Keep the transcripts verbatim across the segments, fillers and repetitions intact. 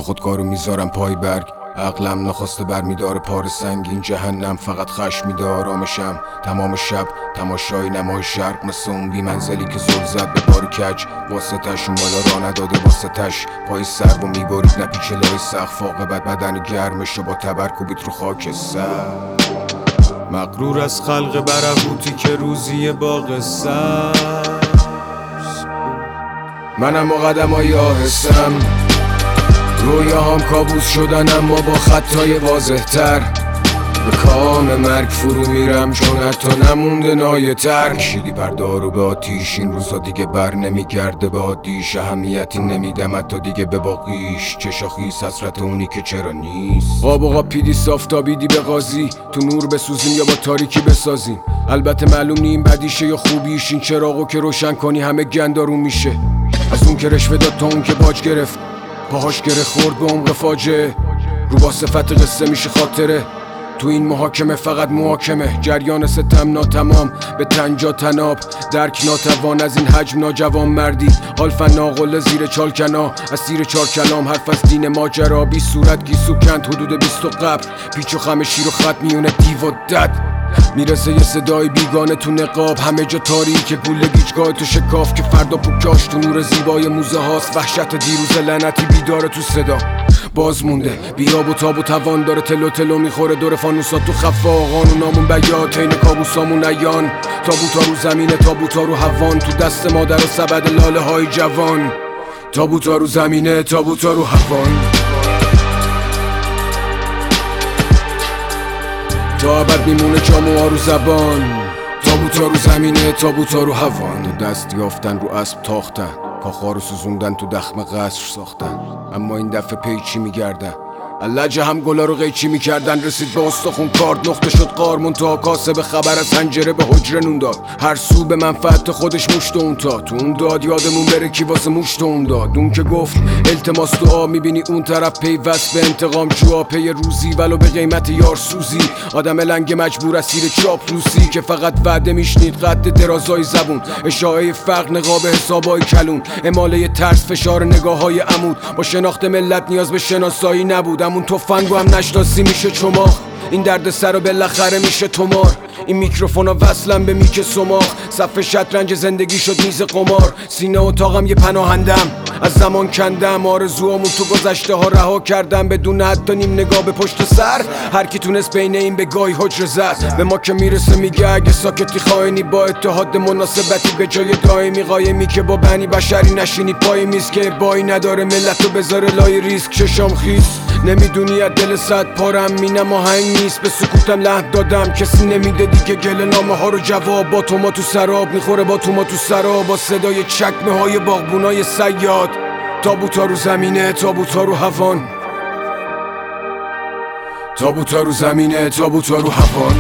خودکارو میذارم پای برگ. عقلم نخواسته برمیداره پار سنگین جهنم. فقط خشم میده آرامشم تمام شب. تماشای نمای شرق مثل اون بی منزلی که زل زد به بار کج. واسه تش اون بالا را نداده واسه تش. پای سر و میبارید نپیچه لای سقف. عاقبت بدن گرمش با تبر کوبید رو خاک سر. مغرور از خلق برهوتی که روزی باغ سبز. منم و قدمای آهستم رویاهام کابوس شدن اما با خطای واضح تر. به کام مرگ فرو میرم چون حتی نمونده نایه تر. کشیدی پردارو به آتیش این روزا دیگه بر نمیگرده به عادیش. اهمیتی نمیدم حتی دیگه به باقیش. چشا خیس حسرت اونی که چرا نیست. قاب و قاب پیدی صافتابیدی به قاضی. تو نور بسوزیم یا با تاریکی بسازیم. البته معلوم نیم بدیشه یا خوبیش. این چراغو که روشن کنی همه گندارون میشه. از اون که رشوه داد تا اون که باج گرفت. پاهاش گره خورد به عمق فاجعه. رو با صفت قصه میشه خاطره. تو این محاکمه فقط محاکمه. جریان ستم ناتمام به تنجا تناب. درک ناتوان از این حجم ناجوان مردی. حال فناقل زیر چالکنا اسیر چار کلام. حرف از دین ماجرا بی صورت گیسو کند حدود بیست و قبل. پیچ و خم شیر و خط میونه دیو و دد. میرسه یه صدای بیگانه تو نقاب. همه جا تاریکه گوله گیجگاه تو شکاف. که فردا پوکاش تو نور زیبای موزه هاست. وحشت دیروز لعنتی بیداره تو صدا. باز مونده بیاب و تاب و توان داره. تلو تلو میخوره دور فانوسات تو خفا. قانونامون بیات عین کابوسامون عیان. تابوتا رو زمینه تابوتا رو هوان. تو دست مادر و سبد لاله های جوان. تابوتا رو زمینه تابوتا رو هوان. تا ابد میمونه جاموها رو زبان. تابوتا رو زمینه تابوتا رو هوان. دست یافتن رو اسب تاختن. کاخا رو سوزوندن تو دخم قصر ساختن. اما این دفعه پیچی میگردن. اللجه هم گلا رو قیچی میکردن. رسید به استخون کارد نقطه شد قار. منتها کاسه به خبر از حنجره به حجره نون داد. هر سو به منفعت خودش مشت اون تا. تو اون داد یادمون بره کی واسه مشت اون داد. اون که گفت التماس دعا. میبینی اون طرف پیوست به انتقام جوا. پی روزی ولو به قیمت یار سوزی. آدم لنگ مجبور اسیر چاپلوسی. که فقط وعده میشنید قد درازای زبون. اشاعه فقر نقاب حسابای کلون. اماله ترس فشار نگاه های عمود. با شناخت ملت نیاز به شناسایی نبود. همون تفنگو هم نشناسی میشه چماخ. این درد سر و بالاخره میشه تمار. این میکروفونا وصلم به میک سماخ. صف شطرنج زندگی شد میز قمار. سینه اتاقم یه پناهندم. از زمان کندم آرزوامون تو گذشته ها رها کردم. بدون حتی نیم نگاه به پشت سر. هر کی تونست بین این به گاهی حجر زد. به ما که میرسه میگه اگه ساکتی خائنی. با اتحاد مناسبتی به جای دائمی. قایمی که با بنی بشری نشینی پای میز. که بایی نداره ملتو بذاره لای ریسک. چشام خیس نمیدونی از دل صد پارم. مینم آهنگ نیست به سکوتم لحن دادم. کسی نمیده دیگه گله نامه ها رو جواب. با تو ما تو سراب میخوره با تو ما تو سراب. با صدای چکمه های باغبونای صیاد. تابوتا رو زمینه تابوتا رو هوان. تابوتا رو زمینه تابوتا رو هوان.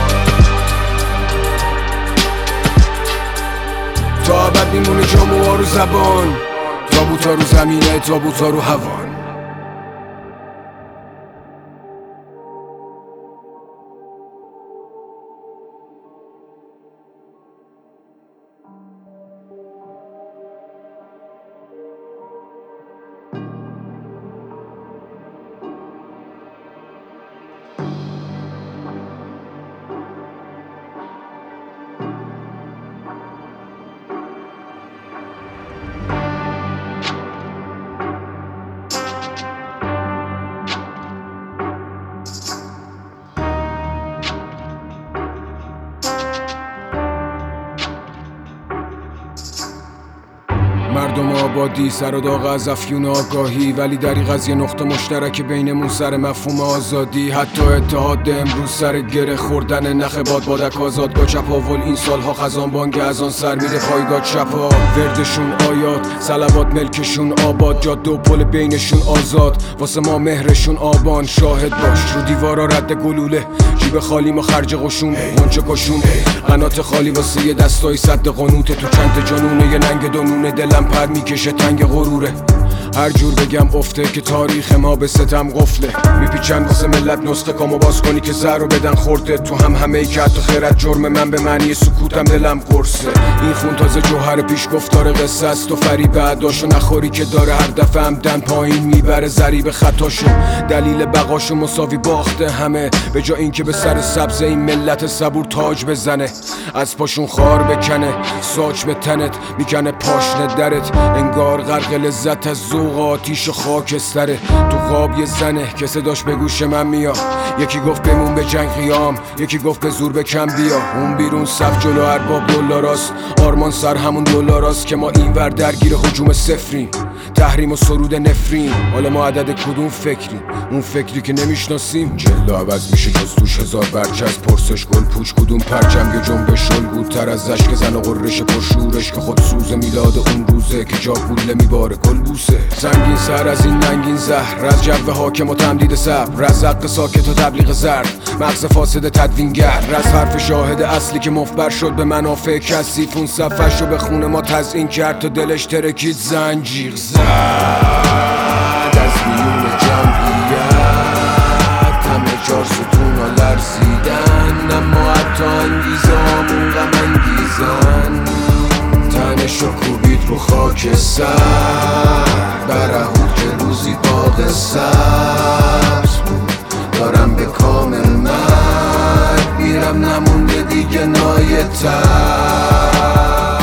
تا ابد میمونه جاموها رو زبان. تابوتا رو زمینه تابوتا رو هوان. مردم آبادی سر و داغ از افیون آگاهی. ولی دریغ از یه نقطه مشترک بینمون سر مفهوم آزادی. حتی اتحاد امروز سر گره خوردن نخ باد. بادک آزادگاه چپاول این سالها خزان بانگ از آن سر میره پایگاه چپا. وردشون آیات صلوات ملکشون آباد. جاده و پل بینشون آزاد. واسه ما مهرشون آبان. شاهد باش رو دیوارا رد گلوله. جیب خالی ما خرج قشون غنچه کشون. قنات خالی واسه یه دستای صد قنوته. تو چند جانونه یه ننگ دونونه. دلم پر میکشه تنگ غروره. هر جور بگم افته که تاریخ ما به ستم قفله. میپیچن واسه ملت نسخه کامو باز کنی که زهر رو بدن خورده. تو هم همه ای که حتی خیرت جرم من به معنی سکوتم دلم قرصه. این خون تازه جوهر پیش گفتار قصه است و فریب بعداشو نخوری که داره هر دفعه همدن پایین میبره ضریب خطاشو. دلیل بقاشو مساوی باخته همه، به جا این که به سر سبز این ملت صبور تاج بزنه. از پاشون خار بکنه ساج به تنت میکنه پاشنه درت. انگار غرق لذت از ذوق آتیش و خاکستره. تو خواب یه زنه که صداش به گوش من میاد. یکی گفت بمون به جنگ قیام، یکی گفت به زور به کم بیا. اون بیرون صف جلو ارباب دلاراست، آرمان سر همون دلاراست که ما این ور درگیر هجوم صفریم. تحریم و سرود نفرین، حالا ما عدد کدوم فکریم؟ اون فکری که نمیشناسیم. جلد عوض میشه جز توش هزار برچز. پرسش گل پوچ کدوم پرچم یه جنبش الگوتر از اشک زن و قررش پرشورش که خود سوز میلاد اون روزه که جا گوله میباره کل بوسه. سنگین سر از این ننگین زهر، از جو حاکم و تمدید صبر، از حق ساکت و تبلیغ زرد، مغز فاسد تدوینگر، از حرف شاهد اصلی که مفبر شد به منافع کثیف. اون صفحش رو به خون ما تزیین کرد تا دلش ترکید زنجیر زد از بیون جمعیت. همه چار ستون ها لرزیدن، اما حتی انگیزه همون غم انگیزن. تنش رو کوبید رو خاک سر برهود که روزی باغ سبز بود. دارم به کامل مرگ میرم، نمونده دیگه نایتر.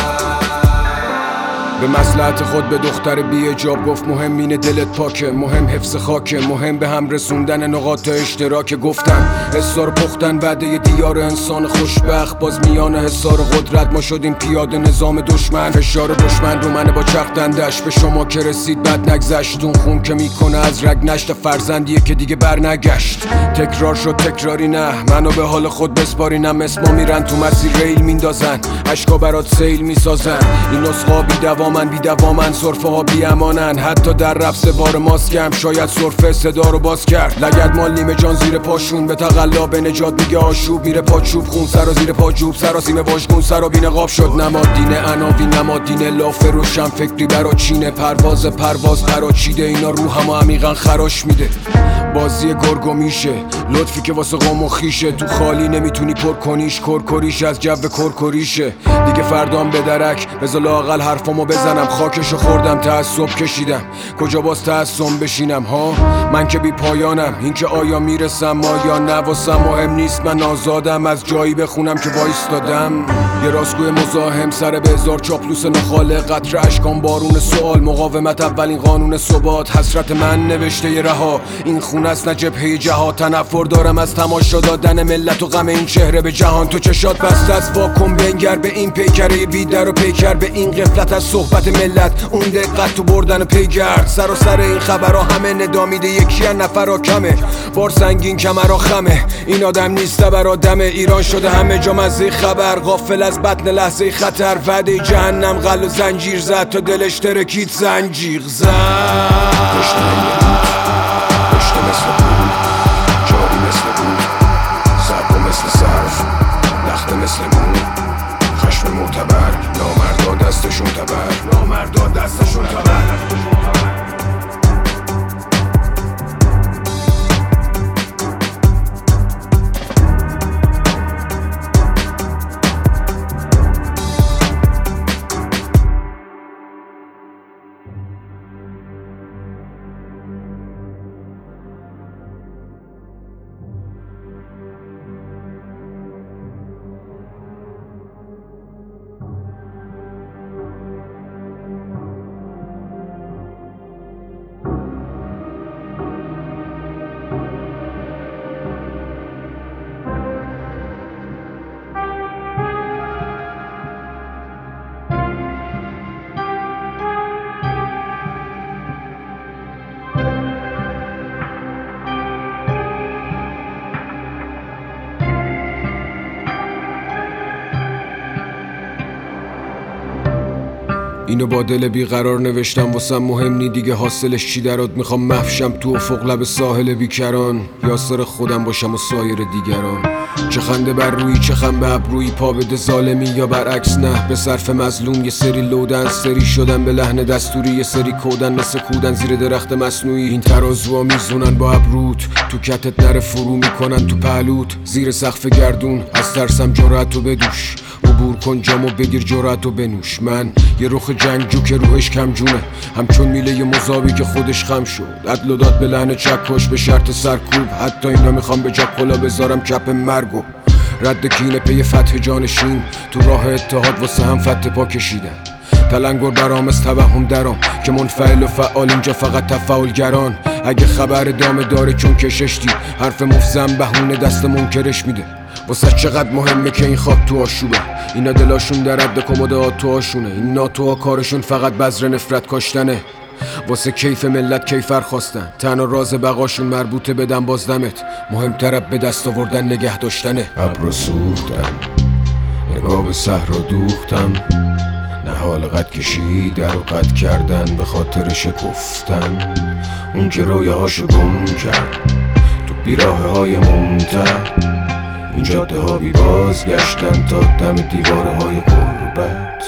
به مصلحت خود به دختر بی حجاب گفت مهم اینه دلت پاکه، مهم حفظ خاکه، مهم به هم رسوندن نقاط اشتراک. گفتن حسار پختن وعده دیار انسان خوشبخت، باز میان حسار قدرت ما شدیم پیاده نظام دشمن. فشار دشمن رو منه با چختندش، به شما که رسید بد نگذشت. اون خون که میکنه از رگ نشت فرزندیه که دیگه بر نگشت. تکرار شد تکراری نه، منو به حال خود بسپارینم. اسما میرن تو مسیر ریل میندازن، عشقا برات سیل میسازن. این نسخا بی دوامن بی دوامن، صرفه ها بی امانن. حتی در رفت بار ماسکم شاید صرفه صدا رو باز کرد. لگد مال نیمه جان زیر پاشون، به تقلا به نجات میگه آشوب. میره پاچوب خون سرا زیر پاجوب، سراسیمه واژگون سرا بی نقاب شد. نماد دین عناوین، نماد دین لاف روشن فکری برا چینه. پرواز پرواز برا چیده، اینا روحمو عمیقا خراش میده. بازی گرگو میشه لطفی که واسه قوم و خیشه. تو خالی نمیتونی پر کنیش، کرکریش از جو کرکریشه. دیگه فردام به درک بذار لااقل حرفامو بزنم. خاکشو خوردم تعصب کشیدم، کجا باز تعصب بشینم ها؟ من که بی پایانم، این که آیا میرسم آیا نه واسم مهم نیست. من آزادم از جایی بخونم که وایستادم. یه راستگوی مزاحم سر به هزار چاپلوس نخاله. قطره اشکان بارون سوال، مقاومت اولین قانون ثبات. حسرت من نوشته ی رها، این خون است نه جبهه جهاد. تنفر دارم از تماشا دادن ملت و غم این چهره به جهان. تو چشات بسته از واکن بنگر به این پیکره بیدر و پیکر به این غفلت از صحبت ملت. اون دقت تو بردن پیگرد، سر و سر این خبرها همه ندامیده. یکی از نفرها کمه، بار سنگین کمرها خمه. این آدم نیست برا دمه، ایران شده همه جا مزه خبر. غافل از بطن لحظه خطر، وعده جهنم غل و زنجیر زد تا دلش ترکید زنجیر زد. پشت مثل بود، جاری مثل بود، سرد مثل صرف، لخت مثل بود. خشم معتبر، نامردا دستشون تبر، نامردا دستشون تبر. اینو با دل بیقرار نوشتم واسم مهم نی دیگه حاصلش چی درات. میخوام محشم تو افق لب ساحل بیکران، یاسر خودم باشم و سایر دیگران. چه خنده بر روی چه خم به ابروی، پا بده ظالمی یا برعکس نه به صرف مظلوم. یه سری لودن سری شدن به لحن دستوری، یه سری کودن مثل کودن زیر درخت مصنوعی. این ترازوها میزونن با ابروت، تو کتت نره فرو میکنن تو پهلوت. زیر سقف گردون از ترسم جرأتو بدوش، عبور کن جامو بگیر جرأتو بنوش. من یه رخ جنگجو که روحش کم جونه، همچون میله مذابی که خودش خم شد. عدل و داد به لحن چکش به شرط سرکوب، حتی اینا میخوام به جا کلا بذارم کپ مرگو. رد کینه پی فتح جانشین، تو راه اتحاد واسه هم فتح پا کشیدن. تلنگر برام از توهم درام که منفعل و فعال اینجا فقط تفاعلگران. اگه خبر دامه داره چون کشش دید، حرف مفزم بهونه دست منکرش میده. واسه چقدر مهمه که این خاک تو آشوبه، اینا دلاشون در رد کمدات تو آشونه. این ناتوها کارشون فقط بذر نفرت کاشتنه، واسه کیف ملت کیفر خواستن. تنها راز بقاشون مربوطه بدن بازدمت، مهمتر به دست آوردن نگه داشتنه. ابرو سوختم نگاه به صحرا دوختم، نهال قد کشیدن و قد کردن به خاطر شکفتن. اون که رویه هاشو گم کرد تو بیراه های ممتد، این جاده ها بی بازگشتن تا دم دیواره های غربت.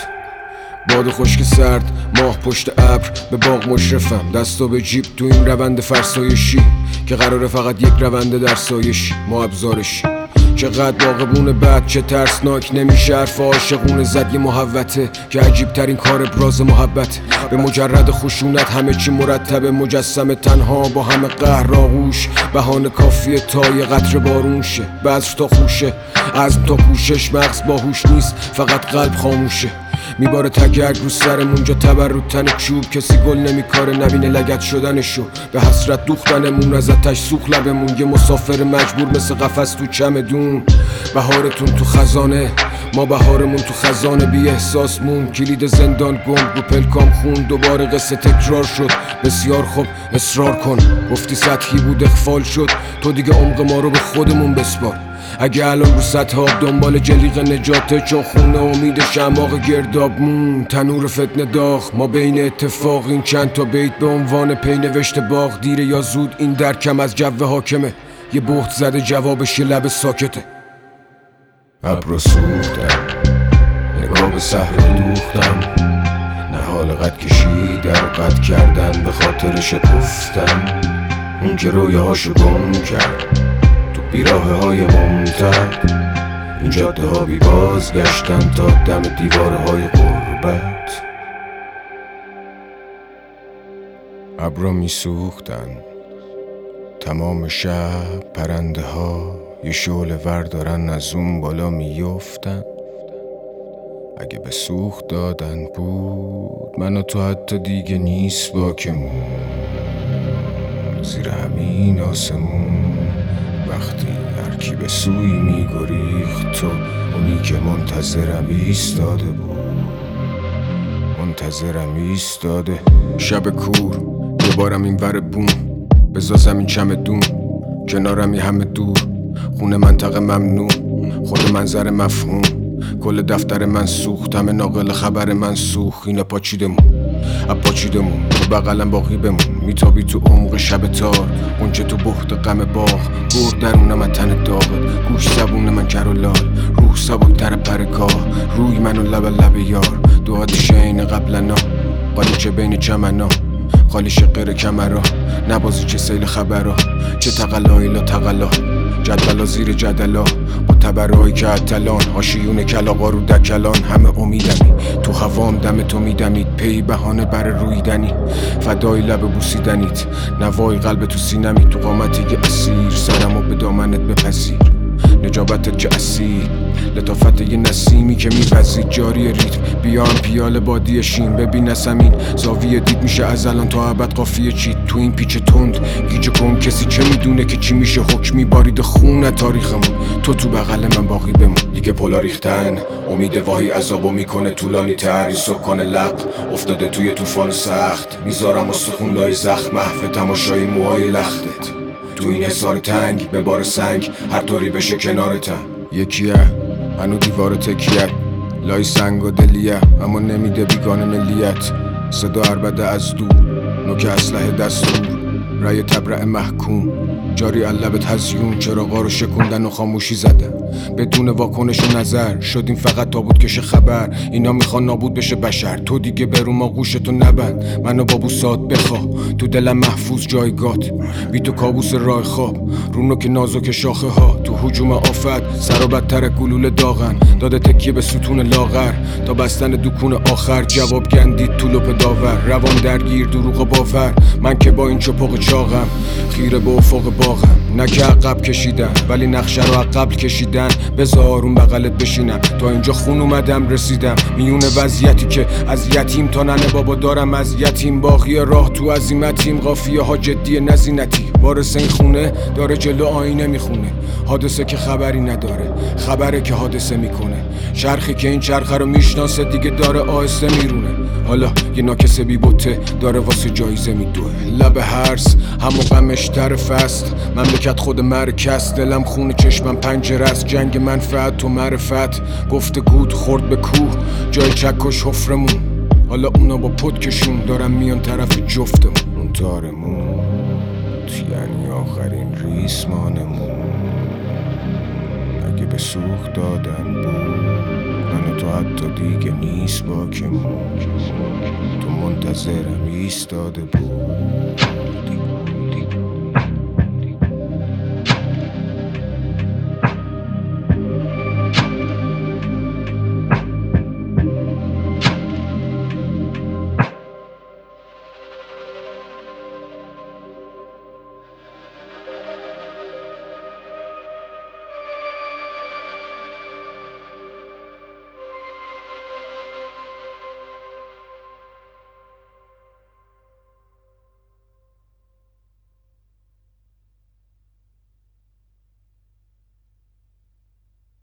باد خشک سرد ماه پشت ابر به باغ مشرفم، دستو به جیب تو این روند فرسایشی که قراره فقط یک رونده در سایشی ما ابزارشی. چقدر باغبون بد چه ترسناک، نمیشه حرف عاشقونه زد یه محوته که عجیب ترین کار ابراز محبت. به مجرد خشونت همه چی مرتبه، مجسم تنها با همه قهر آغوش. بهانه کافیه تا یه قطره بارون شه، بذر تا خوشه عزم تا کوشش. مغز باهوش نیست فقط قلب خاموشه، میباره تگرگ رو سرمون جا تبر رو تن چوب. کسی گل نمیکاره نبینه لگد شدنشو، به حسرت دوختنمون از آتش سوخت لبمون. یه مسافر مجبور مثل قفس تو چمدون. بهارتون تو خزانه ما بهارمون تو خزانه، بی احساس مون کلید زندان گم رو پلکام خون. دوباره قصه تکرار شد بسیار خوب اصرار کن، گفتی سطحی بود اخفال شد، تو دیگه عمق ما رو به خودمون بسپار. اگه الان رو سطح آب دنبال جلیق نجاته، چون خونه امید شماغ گرداب مون. تنور فتنه داغ ما بین اتفاق، این چند تا بیت به عنوان پی نوشته باغ. دیره یا زود این درکم از جو حاکمه، یه بهت زده جوابش یه لب ساکته. ابرو سوختم نگاه به صحرا دوختم، نهال قد کشیدن و قد کردن به خاطر شکفتن. اون که رویه هاشو گم کرد تو بیراه های ممتد، این جاده ها بی بازگشتن تا دم دیواره های غربت. ابرا میسوختن تمام شب، پرنده ها یه شعله ور دارن از اون بالا میفتن. اگه به سوخت دادن بود من و تو حتی دیگه نیست باکمون. زیر همین آسمون وقتی هرکی به سوی میگریخت، تو اونی که منتظرم ایستاده بود، منتظرم ایستاده. شب کور دوبارم این ور بوم، بزازم این چمدون کنارم یه همه دور. خونه منطقه ممنوع، خود منظر مفهوم. کل دفتر من سوخت، همه ناقل خبر من سوخت. اینا پاچیدمون اپاچیدمون تو بغلم باقی بمون. میتابی تو عمق شب تار، اونچه تو بحت غم باغ. برد درونم از تن داغت، گوش زبون من کر و لال. روح سبک تر پرکاه، روی منو لب لب یار. دو آتیش عین قبلنا، قالیچه بین چمنا. خالی شقیر کمرا، نبازی چه سیل خبرا. چه تقلایی لا تقلا، جدولا زیر جدلا. با تبرهایی که اتلان، هاشیون کلاغا رو دکلان. همه امیدمی تو هوام دم تو میدمید، پی بهانه بر رویدنی. فدای لب بوسیدنیت، نوای قلب تو سینمی. تو قامتی که اسیر، سرمو به دامنت بپذیر. نجابتت که اصیل، لطافت یه نسیمی که میپذید. جاری ریتم بیام پیاله بادی شین. ببین زمین زاویه دید میشه از الان تا ابد قافیه چید. تو این پیچ تند گیج کن، کسی چه میدونه که چی میشه. حکمی بارید خون تاریخمون، تو تو بغل من باقی بمون. دیگه پلا ریختن امید واهی عذابو میکنه طولانی تر. این سکان لب افتاده توی طوفان سخت، میذارم استخون لای زخم. محو تماشای موهای لختت تو این حصار تنگ، به بار سنگ هر طوری بشه کنارتم. یکیه هنو دیوار تکیه، لای سنگ و دلیه اما نمیده بیگانه ملیت. صدا عربده از دور، نوک اسلحه دستور، رای تبرع محکوم جاری علبت هزیون. چراغا رو شکوندن و خاموشی زدن بدون واکنش و نظر. شدیم فقط تابوت کش خبر. اینا میخوان نابود بشه بشر. تو دیگه برو ما گوشتو نبند. منو با بوسات بخواه تو دلم محفوظ جایگات. بی تو کابوس راه خواب رونو که نازک شاخه ها. تو هجوم آفت سر و بدتر گلوله داغن. داده تکیه به ستون لاغر تا بستن دکون آخر. جواب گندید تو لپ داور. روان درگیر دروغ و باور. من که با این چپاق چاقم خیره به افق باغم. نه که عقب کشیدم ولی نقشه رو عقب کشیدن. بذار اون بغلت بشینم تا اینجا خون اومدم رسیدم. میون وضعیتی که از یتیم تا ننه بابا دارم از یتیم. باقی راه تو عزیمتیم قافیه ها جدی نزینتی. وارث این خونه داره جلو آینه میخونه. حادثه که خبری نداره خبره که حادثه میکنه. چرخی که این چرخه رو میشناسه دیگه داره آهسته میرونه. حالا یه ناکسه بی بوته داره واسه جایزه میدوه. لب هرس همو غمش طرف است. مملکت خود مرکز. دلم خونه چشمم پنجره است. جنگ منفعت تو معرفت. گفته گود خورد به کوه جای چکش حفرمون. حالا اونا با پدکشون دارن میان طرف جفتمون. اون تارمون یعنی آخرین ریسمانمون. اگه به سوخت دادن بود من تو حتی دیگه نیست باکمون. تو منتظرم ایستاده بود.